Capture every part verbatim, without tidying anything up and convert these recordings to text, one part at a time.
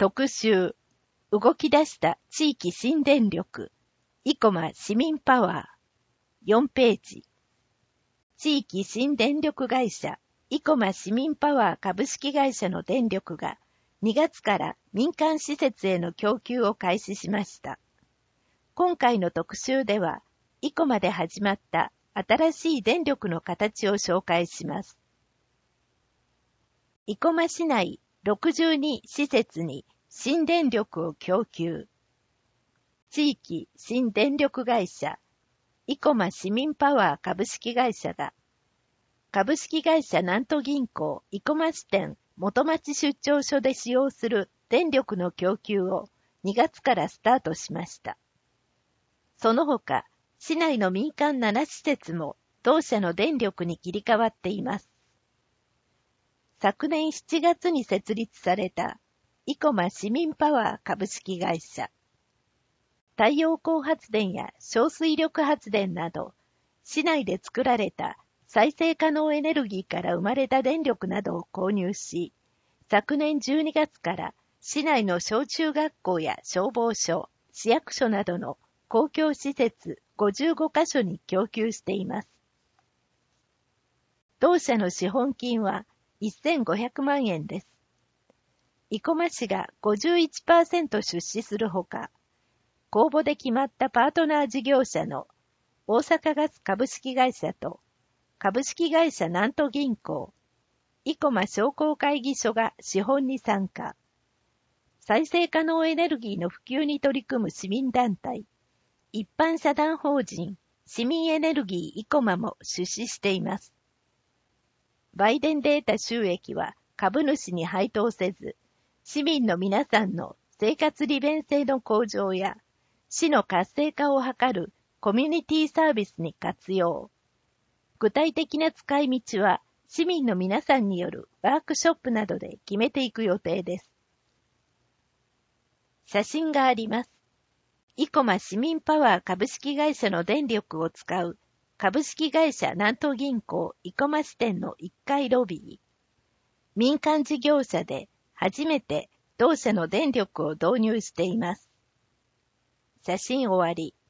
特集、動き出した地域新電力、生駒市民パワー、よんページ。地域新電力会社、生駒市民パワー株式会社の電力がにがつから民間施設への供給を開始しました。今回の特集では、生駒で始まった新しい電力の形を紹介します。生駒市内ろくじゅうに施設に新電力を供給。地域新電力会社、生駒市民パワー株式会社が、株式会社南都銀行生駒支店元町出張所で使用する電力の供給をにがつからスタートしました。その他、市内の民間なな施設も同社の電力に切り替わっています。昨年しちがつに設立された生駒市民パワー株式会社。太陽光発電や小水力発電など、市内で作られた再生可能エネルギーから生まれた電力などを購入し、昨年じゅうにがつから市内の小中学校や消防署、市役所などの公共施設ごじゅうごカ所に供給しています。同社の資本金はせんごひゃくまんえんです。生駒市が ごじゅういちパーセント 出資するほか、公募で決まったパートナー事業者の大阪ガス株式会社と株式会社南都銀行、生駒商工会議所が資本に参加。再生可能エネルギーの普及に取り組む市民団体、一般社団法人市民エネルギー生駒も出資しています。売電で得た収益は株主に配当せず、市民の皆さんの生活利便性の向上や市の活性化を図るコミュニティサービスに活用。具体的な使い道は市民の皆さんによるワークショップなどで決めていく予定です。写真があります。生駒市民パワー株式会社の電力を使う株式会社南都銀行生駒支店のいっかいロビー。民間事業者で初めて同社の電力を導入しています。写真終わり。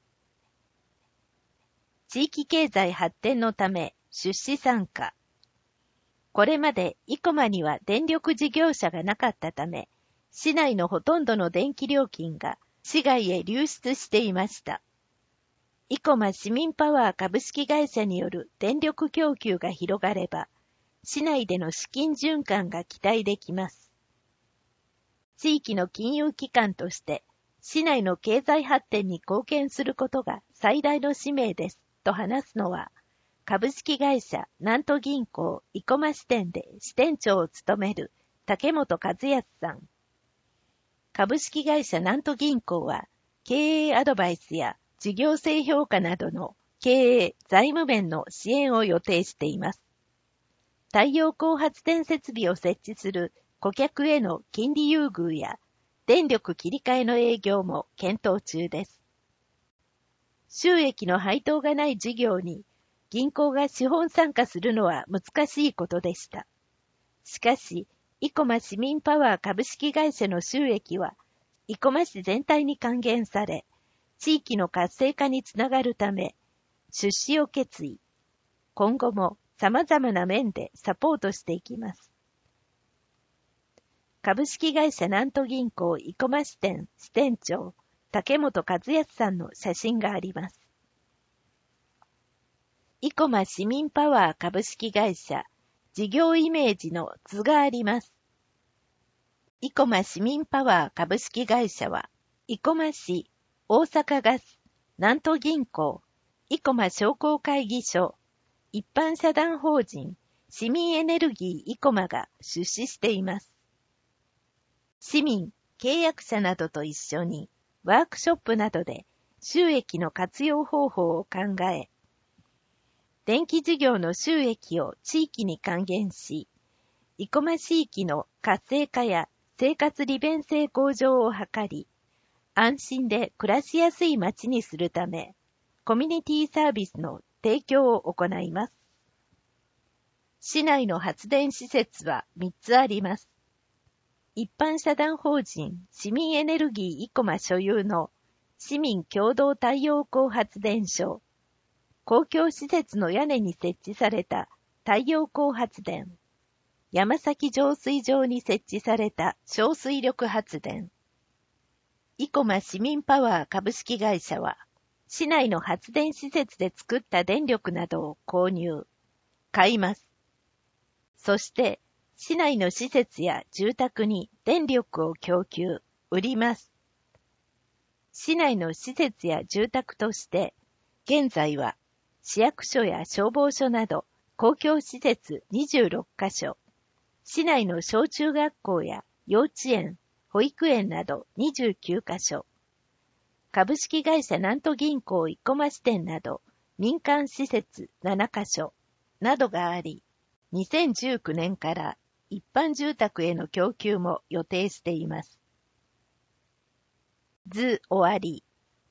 地域経済発展のため出資参加。これまで生駒には電力事業者がなかったため、市内のほとんどの電気料金が市外へ流出していました。生駒市民パワー株式会社による電力供給が広がれば、市内での資金循環が期待できます。地域の金融機関として、市内の経済発展に貢献することが最大の使命です、と話すのは、株式会社南都銀行生駒支店で支店長を務める竹本和康さん。株式会社南都銀行は、経営アドバイスや事業性評価などの経営・財務面の支援を予定しています。太陽光発電設備を設置する顧客への金利優遇や電力切り替えの営業も検討中です。収益の配当がない事業に銀行が資本参加するのは難しいことでした。しかし、生駒市民パワー株式会社の収益は生駒市全体に還元され、地域の活性化につながるため、出資を決意。今後も様々な面でサポートしていきます。株式会社南都銀行生駒支店支店長、竹本和康さんの写真があります。生駒市民パワー株式会社、事業イメージの図があります。生駒市民パワー株式会社は、生駒市、大阪ガス、南都銀行、生駒商工会議所、一般社団法人、市民エネルギー生駒が出資しています。市民、契約者などと一緒に、ワークショップなどで収益の活用方法を考え、電気事業の収益を地域に還元し、生駒地域の活性化や生活利便性向上を図り、安心で暮らしやすい街にするため、コミュニティサービスの提供を行います。市内の発電施設はみっつあります。 一般社団法人市民エネルギー生駒所有の市民共同太陽光発電所、公共施設の屋根に設置された太陽光発電、山崎浄水場に設置された小水力発電。生駒市民パワー株式会社は、市内の発電施設で作った電力などを購入、買います。そして、市内の施設や住宅に電力を供給、売ります。市内の施設や住宅として、現在は市役所や消防署など公共施設にじゅうろっかしょ、市内の小中学校や幼稚園、保育園などにじゅうきゅうかしょ、株式会社南都銀行生駒支店など民間施設ななかしょなどがあり、にせんじゅうきゅうねんから一般住宅への供給も予定しています。図終わり。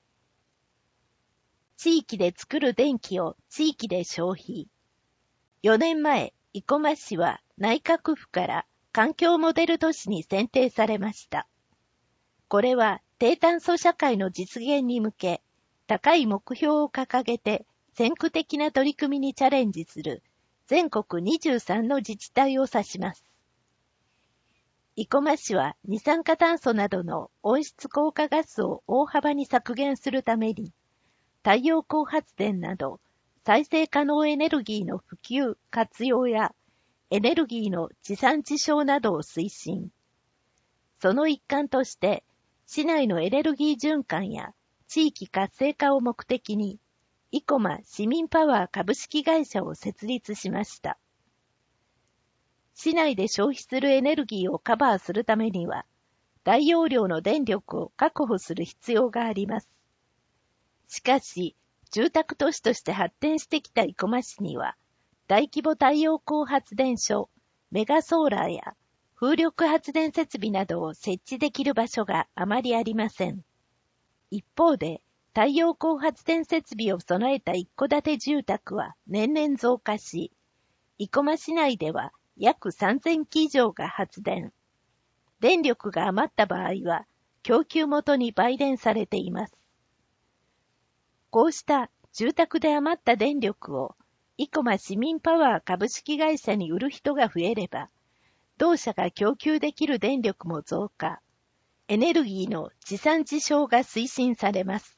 地域で作る電気を地域で消費。よねんまえ、生駒市は内閣府から環境モデル都市に選定されました。これは低炭素社会の実現に向け、高い目標を掲げて先駆的な取り組みにチャレンジする全国にじゅうさんの自治体を指します。生駒市は二酸化炭素などの温室効果ガスを大幅に削減するために、太陽光発電など再生可能エネルギーの普及・活用やエネルギーの地産地消などを推進。その一環として、市内のエネルギー循環や地域活性化を目的に、生駒市民パワー株式会社を設立しました。市内で消費するエネルギーをカバーするためには、大容量の電力を確保する必要があります。しかし、住宅都市として発展してきた生駒市には、大規模太陽光発電所、メガソーラーや風力発電設備などを設置できる場所があまりありません。一方で、太陽光発電設備を備えた一戸建て住宅は年々増加し、生駒市内では約さんぜんき以上が発電。電力が余った場合は、供給元に売電されています。こうした住宅で余った電力を、生駒市民パワー株式会社に売る人が増えれば、同社が供給できる電力も増加、エネルギーの地産地消が推進されます。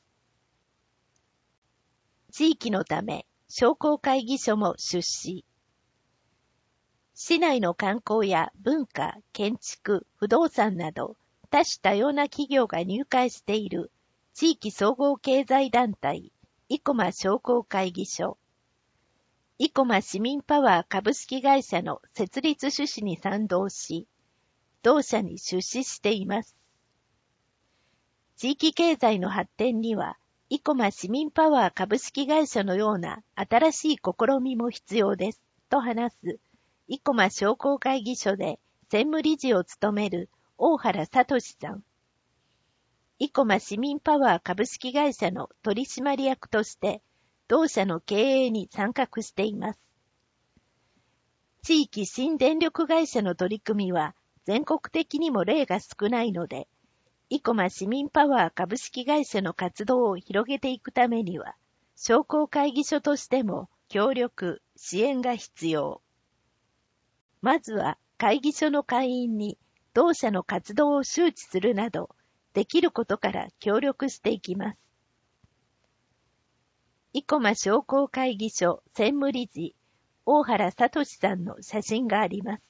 地域のため、商工会議所も出資。市内の観光や文化、建築、不動産など多種多様な企業が入会している地域総合経済団体生駒商工会議所。生駒市民パワー株式会社の設立趣旨に賛同し、同社に出資しています。地域経済の発展には、生駒市民パワー株式会社のような新しい試みも必要です、と話す。生駒商工会議所で専務理事を務める大原聡さん。生駒市民パワー株式会社の取締役として同社の経営に参画しています。地域新電力会社の取り組みは全国的にも例が少ないので、生駒市民パワー株式会社の活動を広げていくためには、商工会議所としても協力、支援が必要。まずは会議所の会員に同社の活動を周知するなど、できることから協力していきます。生駒商工会議所専務理事、大原聡さんの写真があります。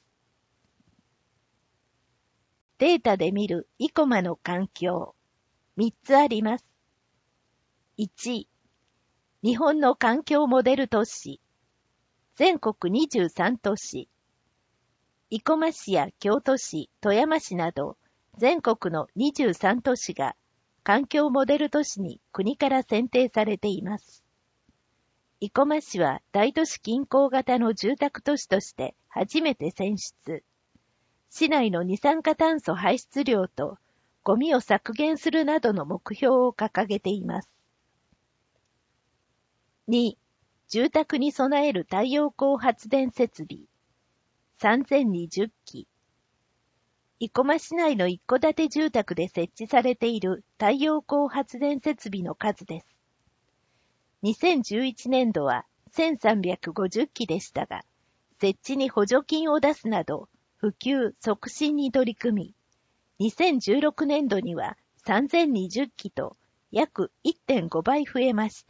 データで見る生駒の環境、みっつあります。いち、日本の環境モデル都市、全国にじゅうさんとし、生駒市や京都市、富山市など、全国のにじゅうさんとしが環境モデル都市に国から選定されています。生駒市は大都市近郊型の住宅都市として初めて選出。市内の二酸化炭素排出量とゴミを削減するなどの目標を掲げています。に、住宅に備える太陽光発電設備さんぜんにじゅっき。 生駒市内の一戸建て住宅で設置されている太陽光発電設備の数です。にせんじゅういちねんどはせんさんびゃくごじゅっきでしたが、設置に補助金を出すなど、普及促進に取り組み、にせんじゅうろくねんどにはさんぜんにじゅっきと約 いってんごばい増えました。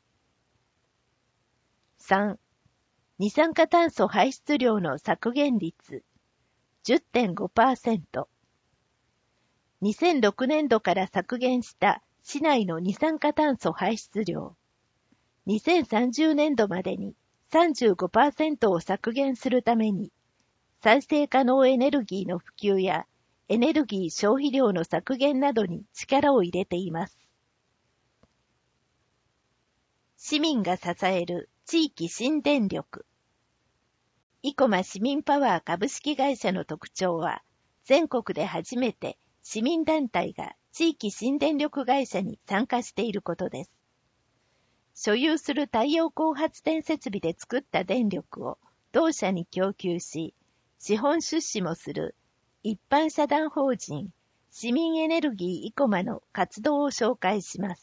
さん. 二酸化炭素排出量の削減率 じゅってんごパーセント。にせんろくねんどから削減した市内の二酸化炭素排出量。にせんさんじゅうねんどまでに さんじゅうごパーセント を削減するために、再生可能エネルギーの普及やエネルギー消費量の削減などに力を入れています。市民が支える地域新電力。生駒市民パワー株式会社の特徴は、全国で初めて市民団体が地域新電力会社に参加していることです。所有する太陽光発電設備で作った電力を同社に供給し、資本出資もする一般社団法人市民エネルギー生駒の活動を紹介します。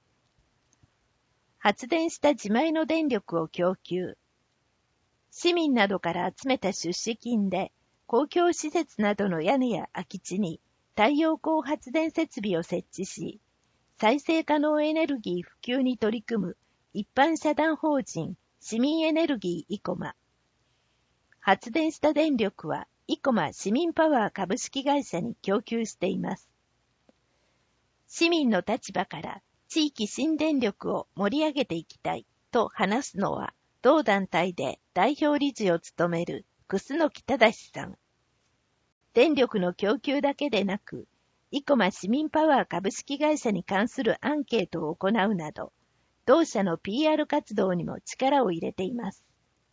発電した自前の電力を供給。市民などから集めた出資金で公共施設などの屋根や空き地に太陽光発電設備を設置し、再生可能エネルギー普及に取り組む一般社団法人市民エネルギー生駒。発電した電力は生駒市民パワー株式会社に供給しています。市民の立場から地域新電力を盛り上げていきたいと話すのは、同団体で代表理事を務める楠木忠さん。電力の供給だけでなく、生駒市民パワー株式会社に関するアンケートを行うなど、同社の ピーアール 活動にも力を入れています。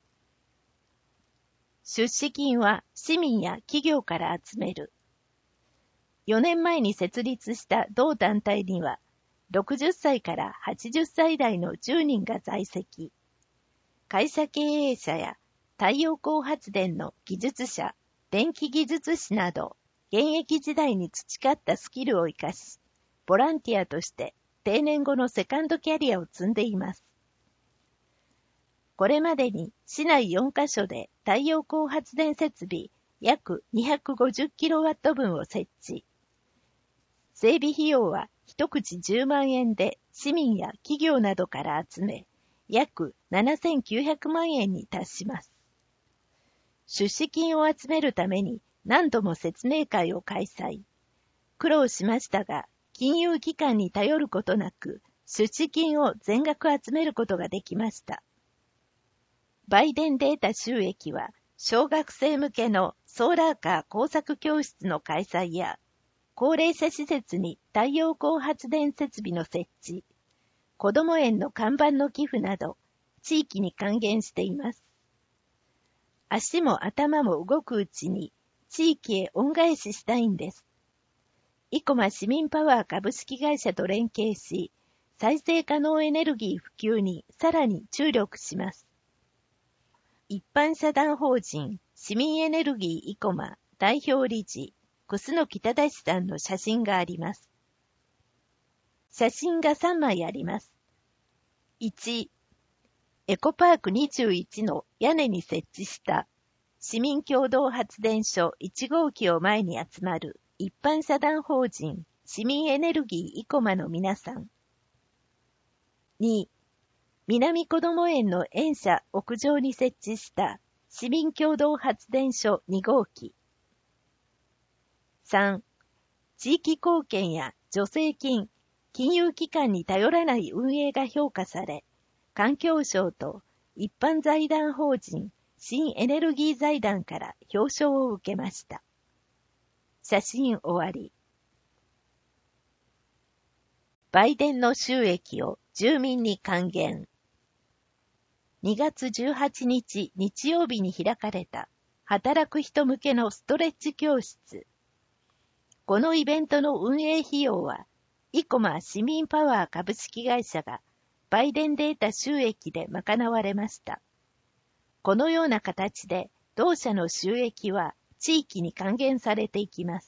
出資金は市民や企業から集める。よねんまえに設立した同団体には、ろくじゅっさいからはちじゅっさい代のじゅうにんが在籍。会社経営者や太陽光発電の技術者、電気技術士など、現役時代に培ったスキルを生かし、ボランティアとして定年後のセカンドキャリアを積んでいます。これまでに市内よんカ所で太陽光発電設備約にひゃくごじゅっキロワットぶんを設置。整備費用は一口じゅうまんえんで市民や企業などから集め、約ななせんきゅうひゃくまんえんに達します。出資金を集めるために何度も説明会を開催。苦労しましたが、金融機関に頼ることなく、出資金を全額集めることができました。売電データ収益は、小学生向けのソーラーカー工作教室の開催や、高齢者施設に太陽光発電設備の設置、子ども園の看板の寄付など、地域に還元しています。足も頭も動くうちに、地域へ恩返ししたいんです。生駒市民パワー株式会社と連携し、再生可能エネルギー普及にさらに注力します。一般社団法人市民エネルギー生駒代表理事、楠木忠さんの写真があります。写真がさんまいあります。いち、エコパークにじゅういちの屋根に設置した市民共同発電所いちごうきを前に集まる一般社団法人市民エネルギー生駒の皆さん。に、南こども園の園舎屋上に設置した市民共同発電所にごうき。さん、地域貢献や助成金、金融機関に頼らない運営が評価され、環境省と一般財団法人新エネルギー財団から表彰を受けました。写真終わり。売電の収益を住民に還元。にがつじゅうはちにち日曜日に開かれた働く人向けのストレッチ教室。このイベントの運営費用は、生駒市民パワー株式会社が売電データ収益で賄われました。このような形で同社の収益は地域に還元されていきます。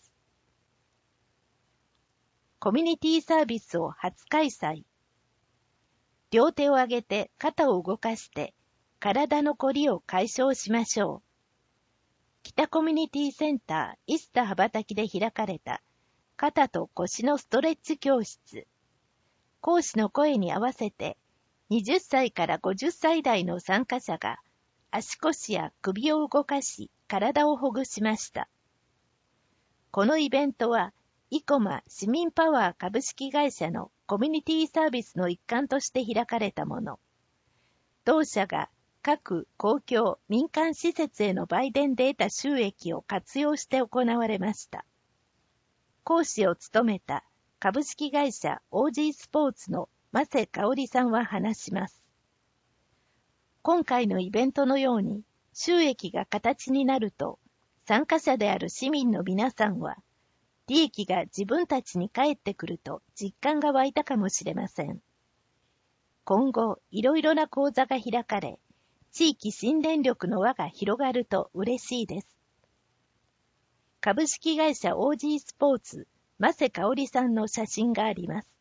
コミュニティサービスを初開催。両手を上げて肩を動かして体のこりを解消しましょう。北コミュニティセンターイスタ羽ばたきで開かれた肩と腰のストレッチ教室。講師の声に合わせてはたちからごじゅっさい代の参加者が足腰や首を動かし体をほぐしました。このイベントはイコマ市民パワー株式会社のコミュニティサービスの一環として開かれたもの。同社が各公共民間施設への売電で得た収益を活用して行われました。講師を務めた株式会社 オージー スポーツの間瀬香織さんは話します。今回のイベントのように収益が形になると、参加者である市民の皆さんは、利益が自分たちに返ってくると実感が湧いたかもしれません。今後、いろいろな講座が開かれ、地域新電力の輪が広がると嬉しいです。株式会社 オージー スポーツ、間瀬香織さんの写真があります。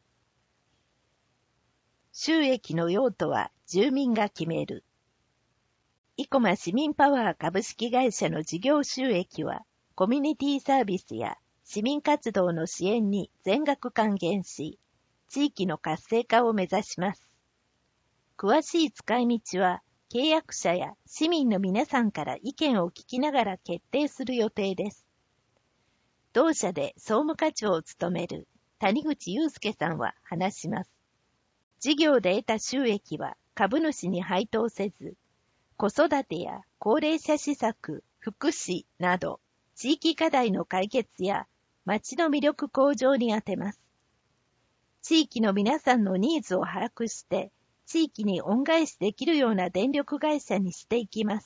収益の用途は住民が決める。イコマ市民パワー株式会社の事業収益は、コミュニティサービスや市民活動の支援に全額還元し、地域の活性化を目指します。詳しい使い道は、契約者や市民の皆さんから意見を聞きながら決定する予定です。同社で総務課長を務める谷口祐介さんは話します。事業で得た収益は株主に配当せず、子育てや高齢者施策、福祉など、地域課題の解決や町の魅力向上に充てます。地域の皆さんのニーズを把握して、地域に恩返しできるような電力会社にしていきます。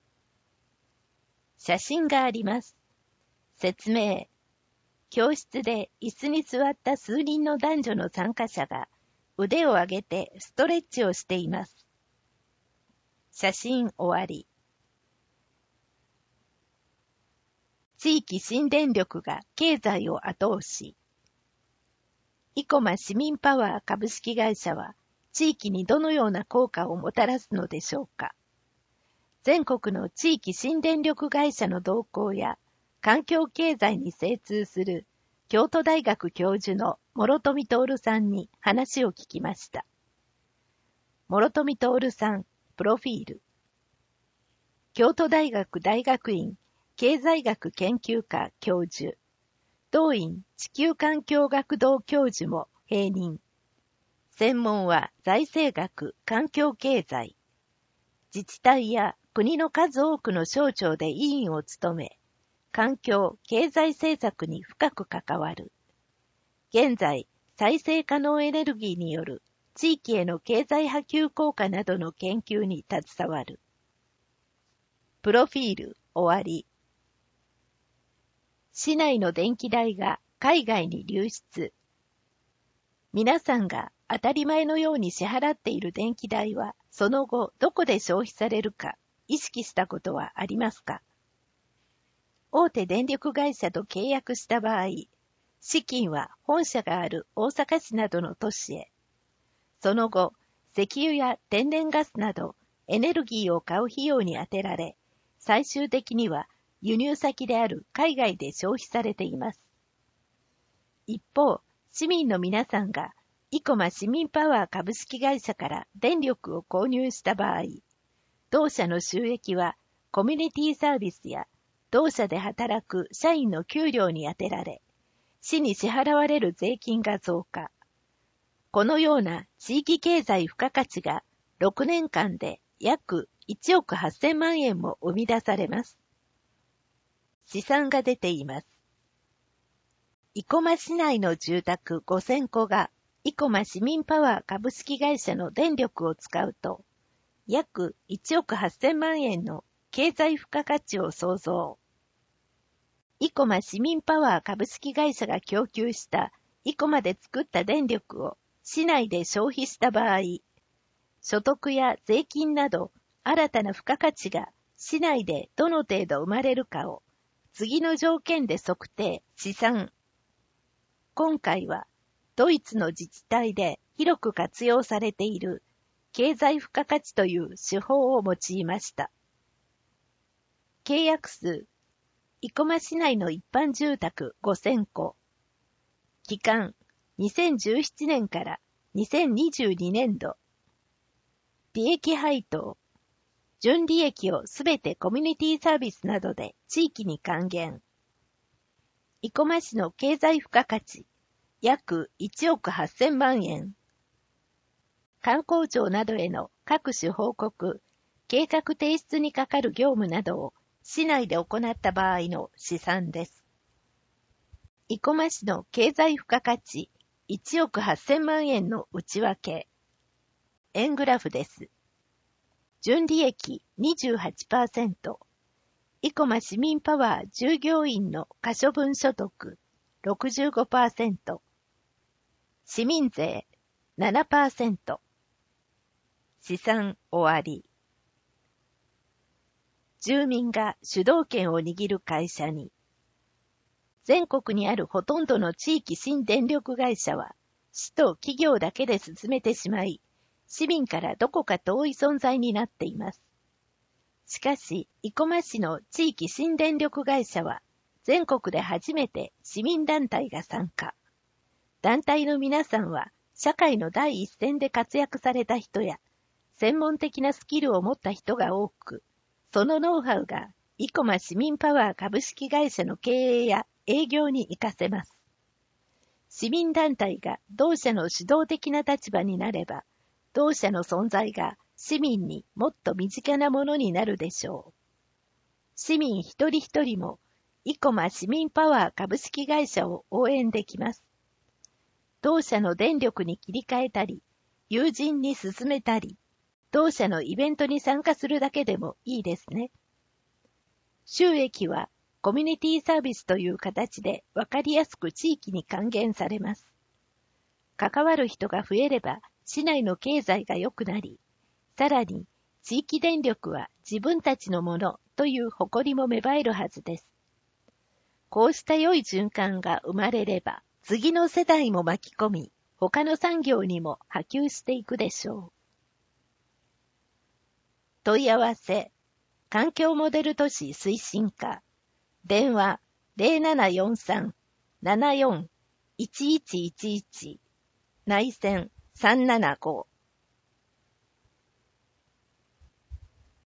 写真があります。説明。教室で椅子に座った数人の男女の参加者が腕を上げてストレッチをしています。写真終わり。地域新電力が経済を後押し。イコマ市民パワー株式会社は地域にどのような効果をもたらすのでしょうか。全国の地域新電力会社の動向や環境経済に精通する京都大学教授の諸富徹さんに話を聞きました。諸富徹さん、プロフィール。京都大学大学院経済学研究科教授。同院地球環境学堂教授も併任。専門は財政学、環境経済。自治体や国の数多くの省庁で委員を務め、環境、経済政策に深く関わる。現在、再生可能エネルギーによる地域への経済波及効果などの研究に携わる。プロフィール、終わり。市内の電気代が海外に流出。皆さんが当たり前のように支払っている電気代は、その後どこで消費されるか意識したことはありますか？大手電力会社と契約した場合、資金は本社がある大阪市などの都市へ。その後、石油や天然ガスなどエネルギーを買う費用に充てられ、最終的には輸入先である海外で消費されています。一方、市民の皆さんがイコマ市民パワー株式会社から電力を購入した場合、同社の収益はコミュニティサービスや同社で働く社員の給料に充てられ、市に支払われる税金が増加。このような地域経済付加価値がろくねんかんで約いちおくはっせんまんえんも生み出されます。試算が出ています。生駒市内の住宅ごせんこが生駒市民パワー株式会社の電力を使うと、約いちおくはっせんまんえんの経済付加価値を創造。生駒市民パワー株式会社が供給した生駒で作った電力を市内で消費した場合、所得や税金など新たな付加価値が市内でどの程度生まれるかを次の条件で測定、試算。今回は、ドイツの自治体で広く活用されている経済付加価値という手法を用いました。契約数、生駒市内の一般住宅ごせんこ。期間、にせんじゅうななねんからにせんにじゅうにねんど。利益配当、純利益をすべてコミュニティサービスなどで地域に還元。生駒市の経済付加価値、約いちおくはっせんまんえん。観光庁などへの各種報告、計画提出にかかる業務などを市内で行った場合の試算です。生駒市の経済付加価値いちおくはっせんまんえんの内訳。円グラフです。純利益 にじゅうはちパーセント。生駒市民パワー従業員の可処分所得 ろくじゅうごパーセント。市民税 ななパーセント。試算終わり。住民が主導権を握る会社に。全国にあるほとんどの地域新電力会社は、市と企業だけで進めてしまい、市民からどこか遠い存在になっています。しかし、生駒市の地域新電力会社は、全国で初めて市民団体が参加。団体の皆さんは、社会の第一線で活躍された人や、専門的なスキルを持った人が多く、そのノウハウが、生駒市民パワー株式会社の経営や営業に活かせます。市民団体が同社の主導的な立場になれば、同社の存在が市民にもっと身近なものになるでしょう。市民一人一人も、生駒市民パワー株式会社を応援できます。同社の電力に切り替えたり、友人に勧めたり、同社のイベントに参加するだけでもいいですね。収益はコミュニティサービスという形で分かりやすく地域に還元されます。関わる人が増えれば市内の経済が良くなり、さらに地域電力は自分たちのものという誇りも芽生えるはずです。こうした良い循環が生まれれば、次の世代も巻き込み、他の産業にも波及していくでしょう。問い合わせ、環境モデル都市推進課、電話 ゼロななよんさん ななよん いちいちいちいち、内線さんななご。